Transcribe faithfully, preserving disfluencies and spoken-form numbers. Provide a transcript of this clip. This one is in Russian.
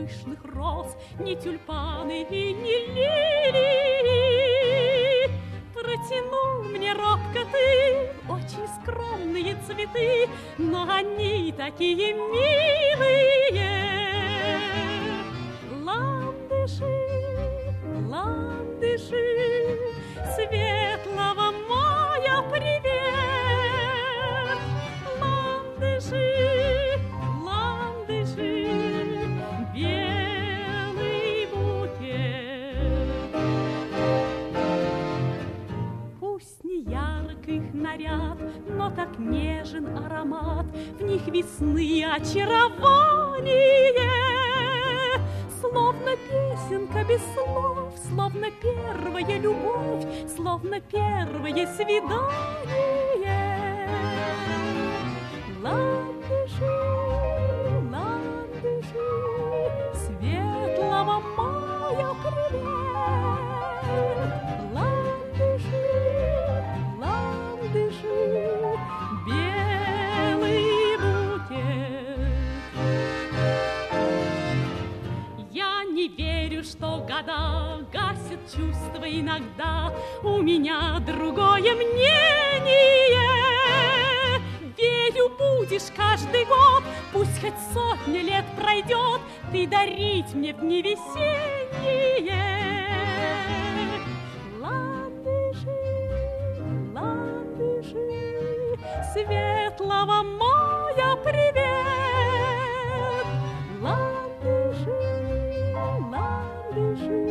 пышных роз, ни тюльпаны и ни лилии. Протянул мне робко ты очень скромные цветы, но они такие милые. Ландыши, ландыши, светлого мая привет. Ландыши, ландыши, белый букет. Пусть не ярк их наряд, но так нежен аромат, в них весны очарование. Словно песенка без слов, словно первая любовь, словно первое свидание. Ландыши, ландыши, светлого мая привет. Ландыши, ландыши, белый букет. Я не верю, что года гасят чувства иногда. У меня другое мнение. Верю, будешь каждый год, пусть хоть сотня лет пройдет, ты дарить мне в дни весенние. Ландыши, ландыши, светлого мая привет. Ландыши, ландыши,